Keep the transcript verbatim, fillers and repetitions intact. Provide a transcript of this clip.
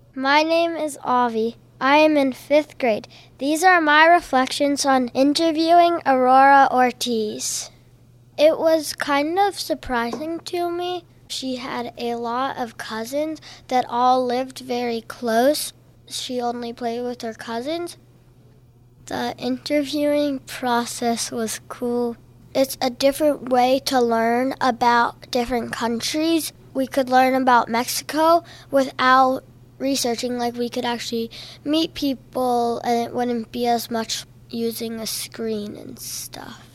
My name is Avi. I am in fifth grade. These are my reflections on interviewing Aurora Ortiz. It was kind of surprising to me. She had a lot of cousins that all lived very close. She only played with her cousins. The interviewing process was cool. It's a different way to learn about different countries. We could learn about Mexico without researching, like we could actually meet people and it wouldn't be as much using a screen and stuff.